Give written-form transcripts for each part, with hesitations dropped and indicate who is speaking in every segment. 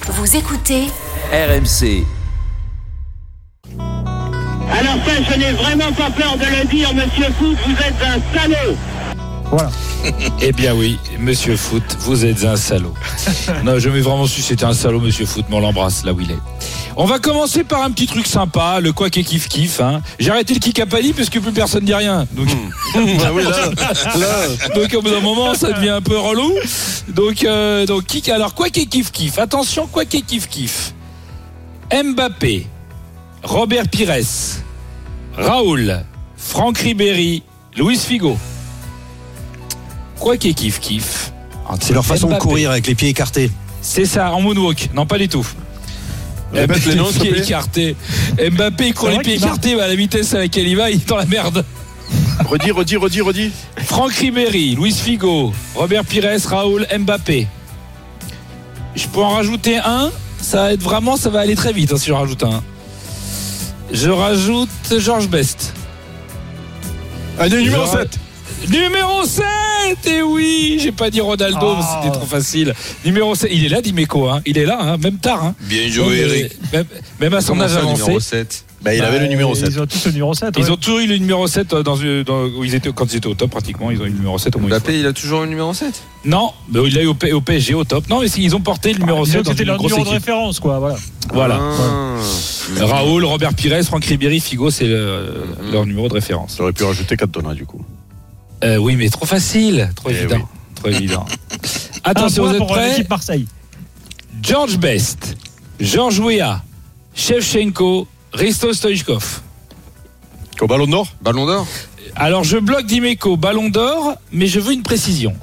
Speaker 1: Vous écoutez
Speaker 2: RMC.
Speaker 3: Alors ça, je n'ai vraiment pas peur de le dire, monsieur Foot, vous êtes un salaud.
Speaker 4: Voilà.
Speaker 5: Eh bien oui, monsieur Foot, vous êtes un salaud. Non, je m'ai vraiment su c'était un salaud, monsieur Foot, mais on l'embrasse là où il est. On va commencer par un petit truc sympa, le quoi qu'est kiff kiff. J'ai arrêté le Kikapali parce que plus personne dit rien. Donc, donc au bout d'un moment, ça devient un peu relou. Donc alors quoi qu'est kiff kiff. Attention, quoi qu'est kiff kiff. Mbappé, Robert Pires, Raoul, Franck Ribéry, Luis Figo. Quoi qu'est kiff kiff.
Speaker 6: C'est leur façon
Speaker 5: Mbappé.
Speaker 6: de courir avec les pieds écartés.
Speaker 5: C'est ça, en moonwalk. Non, pas du tout.
Speaker 7: Répète les noms, s'il te plaît.
Speaker 5: Écarté. Mbappé, il court les pieds écartés, à la vitesse à laquelle il va, il est dans la merde.
Speaker 7: Redis.
Speaker 5: Franck Ribéry, Luis Figo, Robert Pires, Raoul, Mbappé. Je peux en rajouter un. Ça va être vraiment, ça va aller très vite si je rajoute un. Je rajoute Georges Best.
Speaker 7: Allez, numéro 7.
Speaker 5: Numéro 7. Et oui, j'ai pas dit Ronaldo, c'était trop facile. Numéro 7, il est là, Dimeco, il est là, même tard.
Speaker 7: Bien joué, Eric.
Speaker 5: Même à son âge avancé.
Speaker 7: Numéro 7. Il avait le numéro 7.
Speaker 4: Ils ont tous le numéro 7.
Speaker 5: Ils ont toujours eu le numéro 7 quand ils étaient au top pratiquement. Ils ont eu le numéro 7 au moins.
Speaker 8: Mbappé, il a toujours le numéro 7 ?
Speaker 5: Non, mais il l'a eu au PSG au top. Non, mais ils ont porté le numéro 7 dans
Speaker 4: c'était
Speaker 5: une
Speaker 4: leur
Speaker 5: grosse
Speaker 4: numéro de
Speaker 5: équipe.
Speaker 4: référence, quoi. Voilà.
Speaker 5: Raoul, Robert Pires, Franck Ribéry, Figo, c'est leur numéro de référence.
Speaker 7: J'aurais pu rajouter Cantona du coup.
Speaker 5: Oui, mais trop facile. Trop évident.
Speaker 7: Oui.
Speaker 5: Trop évident. Attention, vous êtes
Speaker 4: pour
Speaker 5: prêts ?
Speaker 4: l'équipe Marseille.
Speaker 5: George Best, Georges Weah, Shevchenko, Risto Stoichkov.
Speaker 7: Au Ballon d'Or ?
Speaker 8: Ballon d'Or ?
Speaker 5: Alors je bloque Dimeco, Ballon d'Or, mais je veux une précision.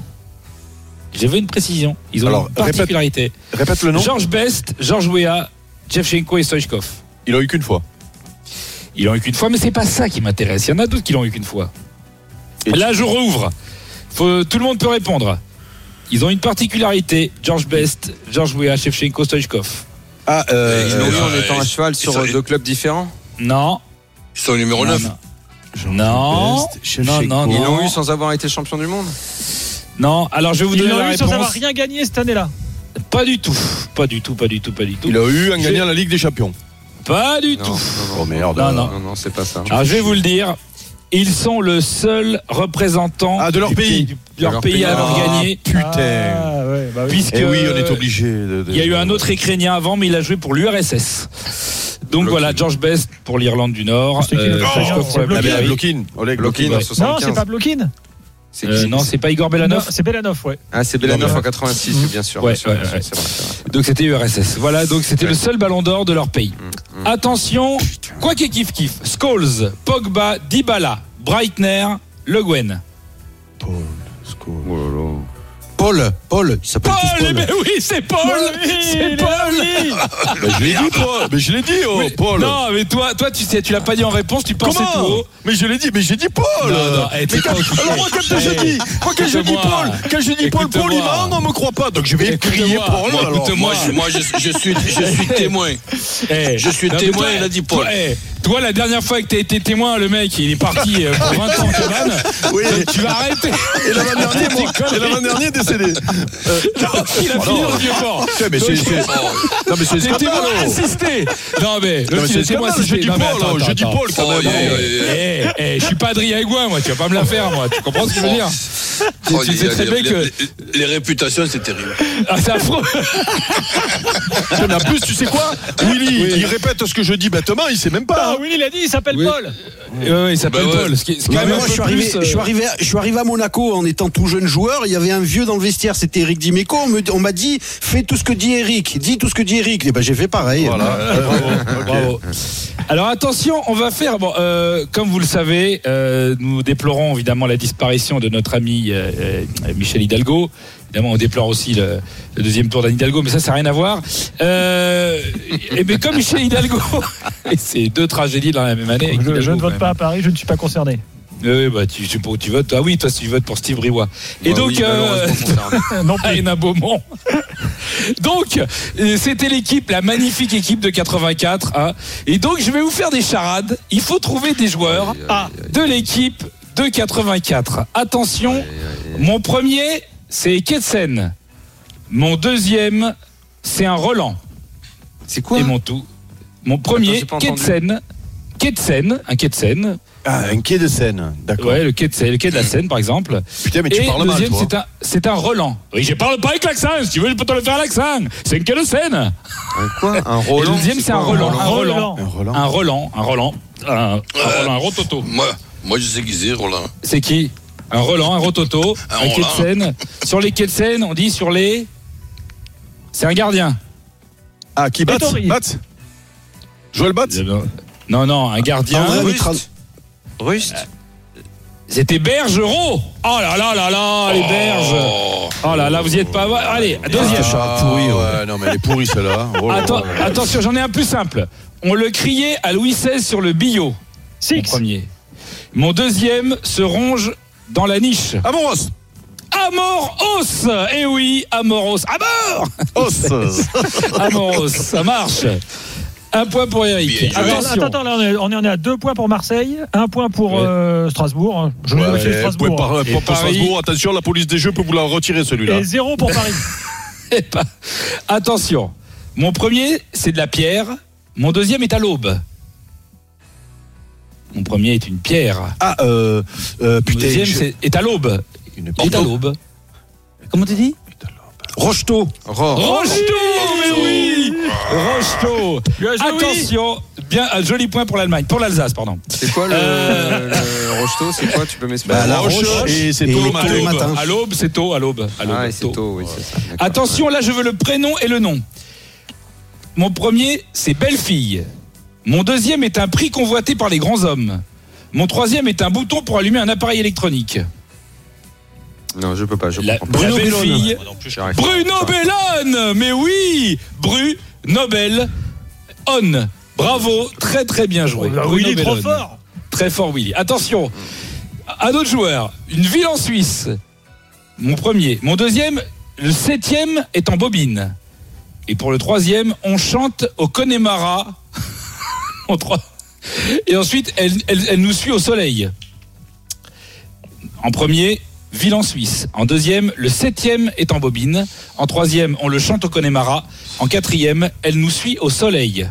Speaker 5: Ils ont
Speaker 7: Alors,
Speaker 5: une particularité.
Speaker 7: Répète le nom.
Speaker 5: George Best, Georges Weah, Shevchenko et Stoichkov.
Speaker 7: Il a eu qu'une fois.
Speaker 5: Ils l'ont eu qu'une fois, mais c'est pas ça qui m'intéresse. Il y en a d'autres qui l'ont eu qu'une fois.
Speaker 7: Et
Speaker 5: là, je rouvre. Tout le monde peut répondre. Ils ont une particularité. George Best, Georges Weah, Shevchenko, Stoichkov.
Speaker 8: Ils l'ont eu en étant à cheval sur deux clubs différents ?
Speaker 5: Non.
Speaker 7: Ils sont au numéro 9.
Speaker 5: Non.
Speaker 8: Ils l'ont eu sans avoir été champion du monde ?
Speaker 5: Non. Alors, je vais vous
Speaker 4: Ils
Speaker 5: donner
Speaker 4: l'ont
Speaker 5: la
Speaker 4: eu
Speaker 5: réponse.
Speaker 4: sans avoir rien gagné cette année-là.
Speaker 5: Pas du tout.
Speaker 7: Il a eu en gagnant la Ligue des Champions.
Speaker 5: Pas du tout.
Speaker 7: Oh merde.
Speaker 8: Non, c'est pas ça.
Speaker 5: Alors, je vais vous le dire. Ils sont le seul représentant
Speaker 7: de leur pays.
Speaker 5: De leur pays à avoir gagné.
Speaker 7: Putain.
Speaker 4: Oui.
Speaker 5: Puisque
Speaker 7: Et oui, on est obligé.
Speaker 5: Il y a eu un autre Ukrainien avant, mais il a joué pour l'URSS. Donc voilà, George Best pour l'Irlande du Nord. Stoichkov pour la Bulgarie.
Speaker 7: Blokin. Oleg
Speaker 8: Blokin en
Speaker 5: Ouais.
Speaker 8: 75.
Speaker 4: Non, c'est pas Blokin.
Speaker 5: Non, c'est pas Igor Belanov.
Speaker 4: Non, c'est Belanov, ouais.
Speaker 8: Ah, c'est Belanov en 86, bien sûr.
Speaker 5: Ouais,
Speaker 8: bien sûr,
Speaker 5: ouais,
Speaker 8: bien sûr,
Speaker 5: ouais.
Speaker 8: c'est vrai.
Speaker 5: Donc c'était URSS. Voilà, donc c'était le seul ballon d'or de leur pays. Attention, quoi qu'il kiff kiff. Scholes, Pogba, Dybala, Breitner, Le Guen.
Speaker 6: Paul, il s'appelle tous Paul.
Speaker 5: Mais oui, c'est Paul. C'est Paul.
Speaker 7: Je l'ai dit, Paul.
Speaker 5: Non, mais toi, tu sais, tu l'as pas dit en réponse, tu pensais tout haut.
Speaker 7: Mais j'ai dit Paul.
Speaker 5: Non,
Speaker 7: Alors moi quand je dis Paul poliment, on me croit pas. Donc je vais crier Paul.
Speaker 2: Écoute-moi, je suis témoin. Je suis témoin, il a dit Paul.
Speaker 5: Toi, la dernière fois que t'as été témoin, le mec, il est parti pour 20 ans en cabane.
Speaker 7: Oui.
Speaker 5: Donc tu vas arrêter.
Speaker 7: Et l'avant-dernier décédé.
Speaker 5: Non, il a fini dans le vieux port.
Speaker 7: Mais c'est
Speaker 5: T'es témoin assisté. Non, mais l'autre, il est témoin assisté.
Speaker 7: Je dis Paul quand même.
Speaker 5: Je suis pas Adrien Aigouin, moi. Tu vas pas me la faire, moi. Tu comprends ce que je veux dire? Tu sais très bien que.
Speaker 2: Les réputations, c'est terrible.
Speaker 5: Ah, c'est affreux.
Speaker 7: En plus, tu sais quoi, Willy, il répète ce que je dis bêtement, il sait même pas.
Speaker 4: Willy, il a dit, il s'appelle Paul.
Speaker 5: Oui, il s'appelle Paul. Ce qui est quand même
Speaker 6: Moi, je suis arrivé à Monaco en étant tout jeune joueur. Il y avait un vieux dans le vestiaire, c'était Eric Dimeco. On m'a dit, fais tout ce que dit Eric. Dis tout ce que dit Eric. Et ben, j'ai fait pareil.
Speaker 7: Voilà.
Speaker 5: Bravo. Alors attention, on va faire. Comme vous le savez, nous déplorons évidemment la disparition de notre ami Michel Hidalgo. Évidemment, on déplore aussi le deuxième tour d'Anne Hidalgo, mais ça n'a rien à voir. Mais comme Michel Hidalgo, et c'est deux tragédies dans la même année.
Speaker 4: Je ne vote pas à Paris, je ne suis pas concerné.
Speaker 5: Oui, tu votes. Ah oui, toi, tu votes pour Steve Briouat. Et donc, Hénin Beaumont. Donc, c'était la magnifique équipe de 84. Et donc, je vais vous faire des charades. Il faut trouver des joueurs de l'équipe de 84. Attention, mon premier, c'est Ketsen. Mon deuxième, c'est un Roland.
Speaker 8: C'est quoi?
Speaker 5: Et mon tout. Mon premier, quai de Seine. Quai de Seine, un quai de Seine.
Speaker 7: Ah, un quai de Seine, d'accord.
Speaker 5: Ouais, le quai de la Seine, par exemple.
Speaker 7: Putain, mais tu parles mal,
Speaker 5: deuxième,
Speaker 7: toi.
Speaker 5: c'est un Roland. Oui, je parle pas avec l'accent. Si tu veux, je peux te le faire à l'accent. C'est un quai de Seine.
Speaker 8: Quoi? Un Roland?
Speaker 5: Et le deuxième, c'est un Roland. Un rototo.
Speaker 2: Moi, je sais qui c'est, Roland.
Speaker 5: C'est qui? Un Roland, un rototo, un quai de Seine. Sur les quais de Seine, on dit sur les. C'est un gardien.
Speaker 7: Ah, qui bat? Joël Batz?
Speaker 5: Non, un gardien.
Speaker 8: Rust.
Speaker 5: C'était Bergerot. Oh là là, les berges. Oh là là, vous y êtes pas. Allez, deuxième.
Speaker 7: Pourri, ouais. Non, mais elle est pourrie, celle-là.
Speaker 5: Attention, j'en ai un plus simple. On le criait à Louis XVI sur le billot. Mon premier. Mon deuxième se ronge dans la niche.
Speaker 7: Amoros.
Speaker 5: Eh oui, Amoros. Amoros, ça marche. Un point pour Eric.
Speaker 4: Attends, là, on en est à 2 points pour Marseille, 1 point pour Strasbourg. Je vais vérifier Strasbourg.
Speaker 7: Pour Strasbourg, attention, la police des jeux peut vous la retirer, celui-là.
Speaker 4: Et 0 pour Paris.
Speaker 5: Attention, mon premier, c'est de la pierre. Mon deuxième est à l'Aube. Mon premier est une pierre. Mon deuxième est à l'Aube. Est à l'Aube. Comment tu dis?
Speaker 6: Rocheteau.
Speaker 5: Mais oui. Rocheteau. Attention, bien un joli point pour l'Allemagne, pour l'Alsace, pardon.
Speaker 8: C'est quoi le Rocheteau? C'est quoi? Tu peux m'expliquer?
Speaker 6: La Roche
Speaker 7: et c'est tôt le matin.
Speaker 5: À l'aube, c'est tôt, à l'aube.
Speaker 8: Ah, c'est tôt, oui, c'est ça. D'accord.
Speaker 5: Attention, là, je veux le prénom et le nom. Mon premier, c'est Belle-Fille. Mon deuxième est un prix convoité par les grands hommes. Mon troisième est un bouton pour allumer un appareil électronique.
Speaker 8: Non, je peux pas, je comprends pas.
Speaker 5: Bruno Bellone. Bruno Bellone. Mais oui, Bruno Bellone. Bravo, très très bien joué.
Speaker 4: Willy, trop fort.
Speaker 5: Très fort, Willy. Attention, un autre joueur. Une ville en Suisse. Mon premier. Mon deuxième, le 7e est en bobine. Et pour le 3e, on chante au Connemara. Et ensuite, elle nous suit au soleil. En premier, ville en Suisse. En deuxième, le 7e est en bobine. En troisième, on le chante au Connemara. En quatrième, elle nous suit au soleil.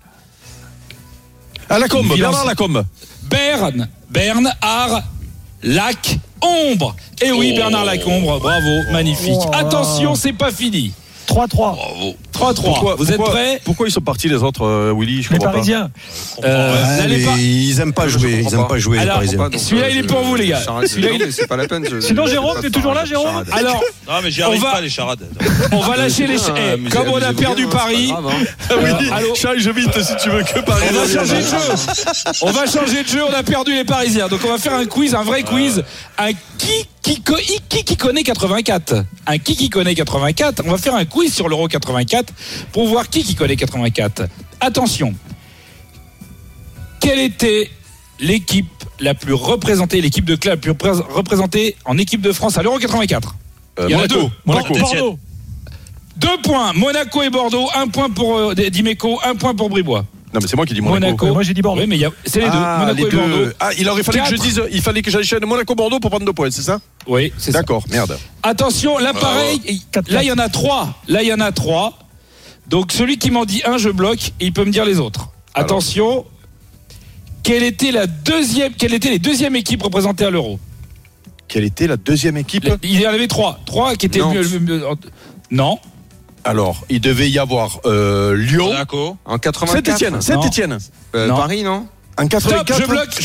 Speaker 7: À Lacombe, Bernard Lacombe.
Speaker 5: Berne, Art, Lac, Ombre. Et oui, Bernard Lacombe, bravo, magnifique. Attention, c'est pas fini.
Speaker 4: 3-3.
Speaker 2: Bravo.
Speaker 5: 3-3. Vous êtes prêts?
Speaker 7: Pourquoi ils sont partis les autres, Willy? Je comprends pas.
Speaker 4: Les Parisiens.
Speaker 6: Ils aiment pas jouer. Ils aiment pas jouer, les Parisiens.
Speaker 5: Celui-là, il est pour vous, les gars.
Speaker 8: C'est pas la peine.
Speaker 4: Sinon, Jérôme, t'es toujours là, Jérôme?
Speaker 5: Alors,
Speaker 2: non, mais j'y arrive pas, les charades.
Speaker 5: On va lâcher les charades. Comme on a perdu Paris.
Speaker 7: Change vite si tu veux que Paris.
Speaker 5: On va changer de jeu. On a perdu les Parisiens. Donc, on va faire un quiz, un vrai quiz. Un qui connaît 84. Un qui connaît 84. On va faire un quiz sur l'Euro 84 pour voir qui connaît 84. Attention. Quelle était l'équipe la plus représentée, l'équipe de club la plus représentée en équipe de France à l'Euro 84? Il y en a deux.
Speaker 4: Bordeaux.
Speaker 5: 2 points. Monaco et Bordeaux. 1 point pour Dimeco. 1 point pour Bribois.
Speaker 7: Non, mais c'est moi qui dis Monaco.
Speaker 4: Moi, j'ai dit Bordeaux.
Speaker 5: Oui, mais c'est les deux. Monaco et Bordeaux.
Speaker 7: Ah, il fallait que j'enchaîne Monaco-Bordeaux pour prendre 2 points, c'est ça?
Speaker 5: Oui, c'est ça.
Speaker 7: D'accord, merde.
Speaker 5: Attention, là, pareil. Là, il y en a 3. Donc, celui qui m'en dit un, je bloque et il peut me dire les autres. Attention. Quelle était les deuxièmes équipes représentées à l'Euro?
Speaker 7: Quelle était la deuxième équipe?
Speaker 5: Il y en avait 3. 3 qui étaient non.
Speaker 7: Alors, il devait y avoir Lyon.
Speaker 2: Monaco.
Speaker 8: En 84.
Speaker 7: Saint-Étienne.
Speaker 8: Paris, non?
Speaker 7: En 84.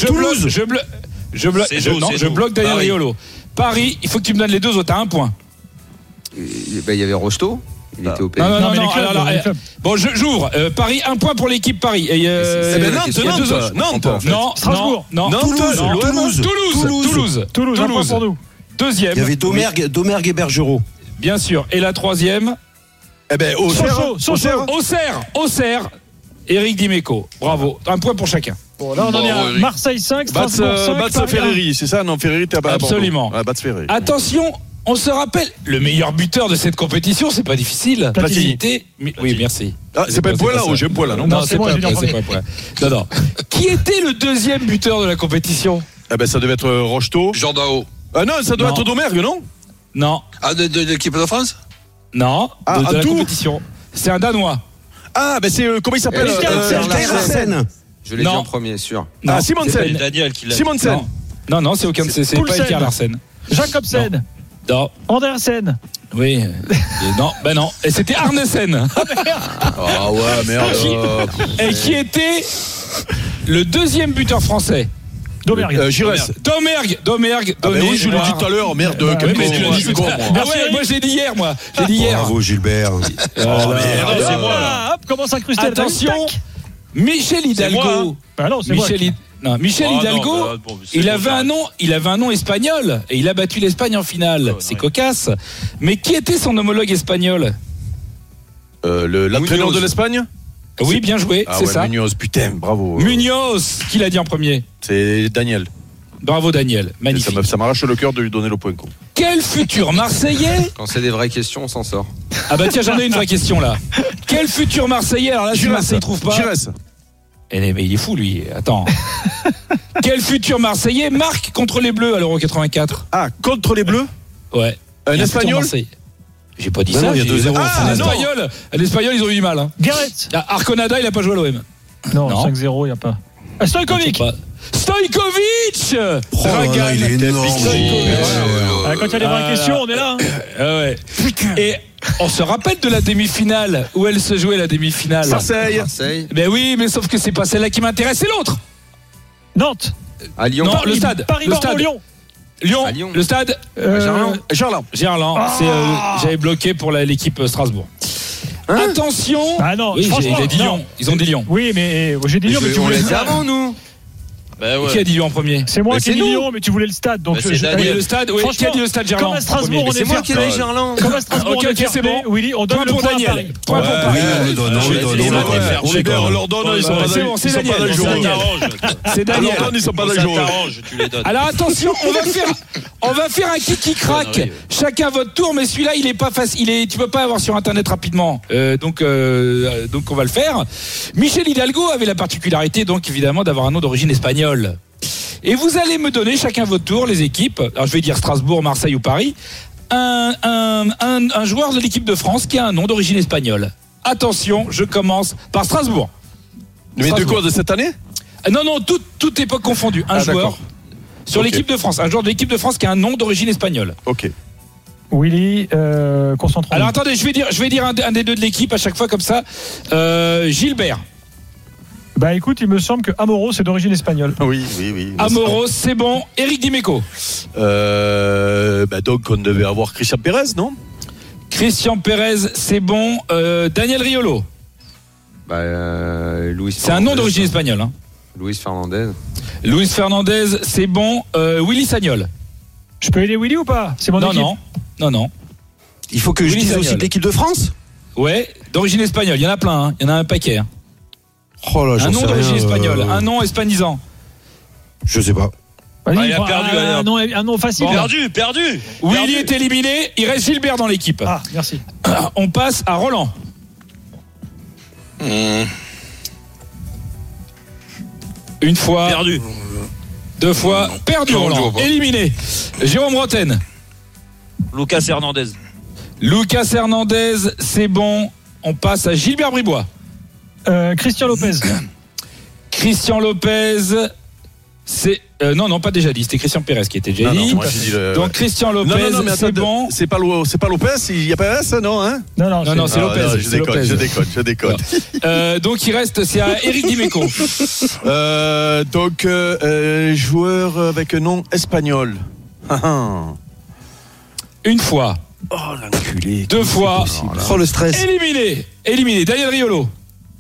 Speaker 5: Je bloque Daniel Riolo. Paris, il faut que tu me donnes les deux autres à 1 point.
Speaker 8: Il y avait Rocheteau. Il était au pays.
Speaker 5: Non. Bon, j'ouvre. Paris, 1 point pour l'équipe Paris. Nantes. Non.
Speaker 4: Strasbourg.
Speaker 5: Non. Toulouse.
Speaker 4: 1 point pour nous.
Speaker 5: Deuxième.
Speaker 6: Il y avait Domergue et Bergerot.
Speaker 5: Bien sûr. Et la troisième? Auxerre. Éric Dimeco. Bravo. 1 point pour chacun.
Speaker 4: Bon, là, on en est à Marseille 5, Strasbourg 5.
Speaker 7: Bats Ferreri, c'est ça? Non, Ferreri, t'es à Bordeaux.
Speaker 5: Absolument.
Speaker 7: Bats Ferreri.
Speaker 5: Attention, on se rappelle, le meilleur buteur de cette compétition, c'est pas difficile.
Speaker 7: Platini.
Speaker 5: Oui, merci.
Speaker 7: Ah, c'est pas un point là, j'ai un point là, non?
Speaker 5: Non, c'est pas un point. Non. Qui était le deuxième buteur de la compétition?
Speaker 7: Ça devait être Rocheteau.
Speaker 2: Jordao.
Speaker 7: Ah non, ça doit être Domergue, non?
Speaker 5: Non.
Speaker 2: Ah, de l'équipe de France?
Speaker 5: Non, de la compétition. C'est un Danois.
Speaker 7: Ah, ben c'est comment il s'appelle
Speaker 6: Larsen.
Speaker 8: Je l'ai dit en premier, sûr.
Speaker 7: Ah, Simonsen.
Speaker 2: Daniel qui l'a.
Speaker 7: Simonsen.
Speaker 5: Non, c'est aucun. C'est pas
Speaker 4: Poulsen.
Speaker 5: Edgar Larsen.
Speaker 4: Jacobsen.
Speaker 5: Non.
Speaker 4: Andersen.
Speaker 5: Oui. Non. Et c'était Arnesen.
Speaker 7: Ah ouais, merde.
Speaker 5: Et qui était le deuxième buteur français.
Speaker 4: Domergue.
Speaker 7: Giresse.
Speaker 5: Domergue.
Speaker 7: Ah ben oui, je l'ai dit tout à l'heure, merde.
Speaker 5: Mais tu l'as dit tout à l'heure. Ah ouais, moi j'ai dit hier,
Speaker 6: Bravo Gilbert.
Speaker 7: C'est moi.
Speaker 4: Ah, hop, comment s'incruster.
Speaker 5: Attention, Michel Hidalgo.
Speaker 4: Ah non, c'est moi.
Speaker 5: Michel Hidalgo, il avait un nom espagnol et il a battu l'Espagne en finale. C'est cocasse. Mais qui était son homologue espagnol?
Speaker 7: L'entraîneur de l'Espagne.
Speaker 5: Oui, bien joué, c'est ça.
Speaker 7: Munoz, putain, bravo.
Speaker 5: Munoz, qui l'a dit en premier?
Speaker 7: C'est Daniel.
Speaker 5: Bravo Daniel, magnifique.
Speaker 7: Ça m'arrache le cœur de lui donner le point.
Speaker 5: Quel futur Marseillais?
Speaker 8: Quand c'est des vraies questions, on s'en sort.
Speaker 5: Ah bah tiens, j'en ai une vraie question là. Quel futur Marseillais? Alors là, si Marseille trouve pas.
Speaker 7: Giresse.
Speaker 5: Mais il est fou lui. Attends. Quel futur Marseillais marque contre les Bleus à l'Euro 84?
Speaker 7: Ah, contre les Bleus?
Speaker 5: Ouais.
Speaker 7: Un Espagnol?
Speaker 5: J'ai pas dit
Speaker 6: Non,
Speaker 5: ça.
Speaker 6: il y a 2-0.
Speaker 5: L'Espagnol, ils ont eu du mal. Hein.
Speaker 4: Gareth.
Speaker 5: Arconada, il a pas joué à l'OM.
Speaker 4: Non, 5-0, il n'y a pas. Stojkovic.
Speaker 5: Stojkovic.
Speaker 6: Oh là là, il est énorme.
Speaker 4: Quand il y a des vraies questions, on est là.
Speaker 5: Ouais. Et on se rappelle de la demi-finale où elle se jouait, la demi-finale.
Speaker 7: Marseille.
Speaker 5: Ben oui, mais sauf que c'est pas celle-là qui m'intéresse, c'est l'autre.
Speaker 4: Nantes.
Speaker 8: À Lyon.
Speaker 5: Non, le stade.
Speaker 4: Lyon.
Speaker 5: Lyon. Le stade. Gerland. J'avais bloqué pour l'équipe Strasbourg. Attention.
Speaker 4: Ah non,
Speaker 5: oui,
Speaker 4: franchement,
Speaker 5: il a dit Lyon. Ils ont dit Lyon.
Speaker 4: Oui, mais j'ai dit Lyon, mais tu voulais le stade
Speaker 8: avant nous.
Speaker 5: Qui a dit Lyon en premier?
Speaker 4: C'est moi qui ai dit Lyon, mais tu voulais le stade. Donc
Speaker 5: le stade. Oui, qui a dit le stade Gerland?
Speaker 4: Comme à Strasbourg, on est
Speaker 8: C'est moi qui ai dit Gerland.
Speaker 4: Comme à Strasbourg,
Speaker 5: Ok, c'est bon.
Speaker 4: Willy, on donne le point à Paris.
Speaker 5: Point pour Paris.
Speaker 7: On leur donne, ils sont pas dans le jour.
Speaker 5: C'est Daniel.
Speaker 7: Ils sont pas dans le jour.
Speaker 2: Tu les donnes.
Speaker 5: Alors attention, on va faire un kiki crack. Chacun votre tour, mais celui-là il est pas facile. Tu peux pas avoir sur internet rapidement. Donc on va le faire. Michel Hidalgo avait la particularité donc évidemment d'avoir un nom d'origine espagnole. Et vous allez me donner chacun votre tour les équipes. Alors je vais dire Strasbourg, Marseille ou Paris. Un joueur de l'équipe de France qui a un nom d'origine espagnole. Attention, je commence par Strasbourg.
Speaker 7: Mais de quoi, de cette année?
Speaker 5: Non, toute époque confondue. Un joueur sur l'équipe de France. Un joueur de l'équipe de France qui a un nom d'origine espagnole.
Speaker 7: Ok.
Speaker 4: Willy, concentrons-nous.
Speaker 5: Alors attendez, je vais dire un des deux de l'équipe à chaque fois comme ça. Gilbert.
Speaker 4: Bah écoute, il me semble que Amoros c'est d'origine espagnole.
Speaker 7: Oui.
Speaker 5: Amoros, c'est bon. Éric Dimeco.
Speaker 7: Donc on devait avoir Christian Pérez, non?
Speaker 5: Christian Pérez, c'est bon. Daniel Riolo.
Speaker 8: Luis.
Speaker 5: C'est un nom d'origine espagnole. Hein.
Speaker 8: Luis Fernandez.
Speaker 5: Luis Fernandez, c'est bon. Willy Sagnol.
Speaker 4: Je peux aider Willy ou pas? C'est mon équipe.
Speaker 5: Non.
Speaker 6: Il faut que je dise aussi de l'équipe de France?
Speaker 5: Ouais, d'origine espagnole. Il y en a plein. Hein. Il y en a un paquet. Hein.
Speaker 6: Oh là,
Speaker 5: un nom d'origine espagnole. Un nom hispanisant.
Speaker 6: Je sais pas.
Speaker 4: Vas-y,
Speaker 2: il a perdu.
Speaker 4: Un nom facile.
Speaker 2: Perdu.
Speaker 5: Willy est éliminé. Il reste Gilbert dans l'équipe.
Speaker 4: Ah, merci.
Speaker 5: On passe à Roland. Une fois.
Speaker 2: Perdu.
Speaker 5: Deux fois. Perdu, Roland. Éliminé. Jérôme Roten.
Speaker 2: Lucas Hernandez.
Speaker 5: Lucas Hernandez, c'est bon. On passe à Gilbert Bribois.
Speaker 4: Christian Lopez.
Speaker 5: Christian Lopez, c'est non pas déjà dit, c'était Christian Pérez qui était déjà dit.
Speaker 7: Moi, j'ai dit
Speaker 5: donc Christian Lopez,
Speaker 7: mais
Speaker 5: c'est bon.
Speaker 7: C'est pas Lopez, il y a Pérez, non hein?
Speaker 5: Non, c'est Lopez.
Speaker 7: Je déconne.
Speaker 5: Donc il reste, c'est à Éric Dimeco.
Speaker 7: Joueur avec un nom espagnol.
Speaker 5: Une fois.
Speaker 7: Oh l'enculé.
Speaker 5: Deux fois.
Speaker 6: Oh le stress.
Speaker 5: Éliminé. Daniel Riolo.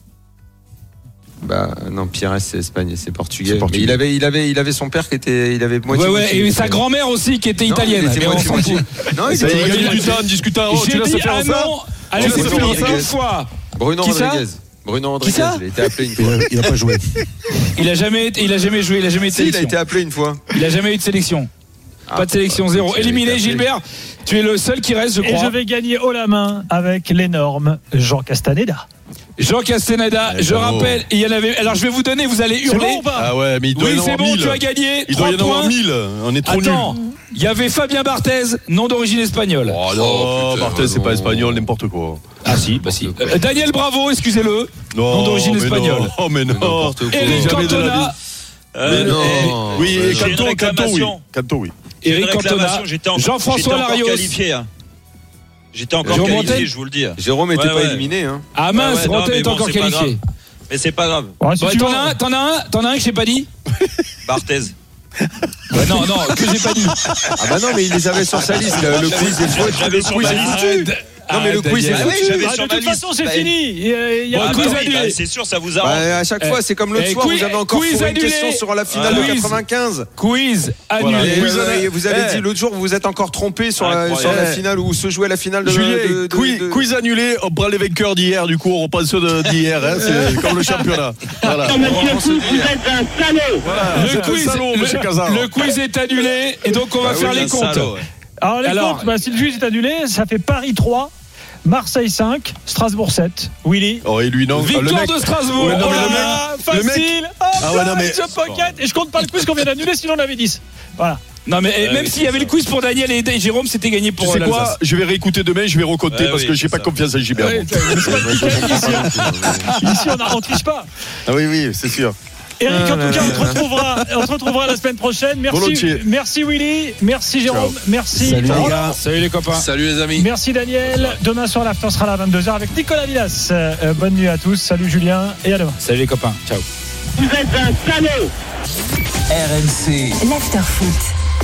Speaker 8: Non, Pires c'est Espagne, c'est portugais. Mais il avait son père qui était, il avait moitié.
Speaker 5: Ouais, et sa grand-mère aussi qui était italienne.
Speaker 7: Non, il gagnait du temps en discutant.
Speaker 5: J'ai dit un nom. Allez, c'est fini. Une fois.
Speaker 8: Bruno Rodriguez. Il a été appelé une fois.
Speaker 6: Il a pas joué.
Speaker 5: Il a jamais joué. Il a jamais été sélection.
Speaker 8: Il a été appelé une fois.
Speaker 5: Il a jamais eu de sélection. Pas de sélection, 0. Éliminé, Gilbert. Tu es le seul qui reste, je crois.
Speaker 4: Et je vais gagner haut la main avec l'énorme Jean Castaneda.
Speaker 5: Jean Castaneda, je rappelle, il y en avait. Alors je vais vous donner, vous allez hurler.
Speaker 4: C'est bon ou pas?
Speaker 7: Ah ouais, mais il doit y en avoir 1000.
Speaker 5: Oui, c'est bon, tu as gagné.
Speaker 7: Il doit y en avoir 1000. On est trop nuls.
Speaker 5: Attends, il y avait Fabien Barthez, nom d'origine espagnole.
Speaker 7: Oh non, Barthez, c'est pas espagnol, n'importe quoi.
Speaker 5: Ah si, bah si. Daniel Bravo, excusez-le, nom d'origine espagnole.
Speaker 7: Oh mais non.
Speaker 5: Eric Cantona.
Speaker 7: Oui, Canto, oui.
Speaker 5: Eric Cantona. Jean-François Larios.
Speaker 1: J'étais encore qualifié, je vous le dis.
Speaker 8: Jérôme n'était pas éliminé. Hein.
Speaker 5: Ah mince, Rotten est encore qualifié.
Speaker 1: Mais c'est pas grave.
Speaker 5: T'en as un que j'ai pas dit.
Speaker 1: Barthez.
Speaker 5: Non, que j'ai pas dit.
Speaker 8: Ah bah non, mais il les avait sur sa liste. Le quiz est foutu.
Speaker 1: J'avais sur ma liste.
Speaker 8: Non mais le quiz est foutu.
Speaker 4: De toute façon, c'est fini. Il y a
Speaker 5: quiz annulé.
Speaker 1: C'est sûr, ça vous arrange.
Speaker 8: À chaque fois, c'est comme l'autre soir. Vous avez encore une question sur la finale de 95.
Speaker 5: Quiz annulé.
Speaker 8: Vous avez dit l'autre jour, vous vous êtes encore trompé sur la finale où se jouait la finale de.
Speaker 7: Julien, quiz annulé. On prend les vainqueurs d'hier. Du coup, on reprend ceux d'hier. C'est comme le championnat. Voilà.
Speaker 3: Monsieur Foot, vous êtes un salaud.
Speaker 5: Le quiz est annulé et donc on va faire les comptes.
Speaker 4: Alors les comptes, si le juge est annulé, ça fait Paris 3, Marseille 5, Strasbourg 7. Willy.
Speaker 7: Oh et lui non.
Speaker 5: Victoire de Strasbourg.
Speaker 7: Ouais, non,
Speaker 4: facile.
Speaker 7: Ah ouais non mais.
Speaker 4: Et je compte pas le quiz qu'on vient d'annuler, sinon on avait 10. Voilà.
Speaker 5: Non mais même s'il y avait le quiz pour Daniel et Jérôme, c'était gagné pour
Speaker 7: Tu sais quoi? Je vais réécouter demain, je vais recompter parce que j'ai pas confiance à Gilbert.
Speaker 4: Ici on triche pas.
Speaker 7: Ah oui, c'est sûr.
Speaker 4: Eric, en tout cas, on te retrouvera la semaine prochaine. Merci Willy, merci Jérôme, merci.
Speaker 6: Salut les gars.
Speaker 5: Salut les copains.
Speaker 2: Salut les amis.
Speaker 4: Merci Daniel. Demain soir, l'after sera là à 22h avec Nicolas Villas. Bonne nuit à tous. Salut Julien et à demain.
Speaker 5: Salut les copains. Ciao.
Speaker 3: Vous êtes un salaud.
Speaker 9: RMC. L'after foot.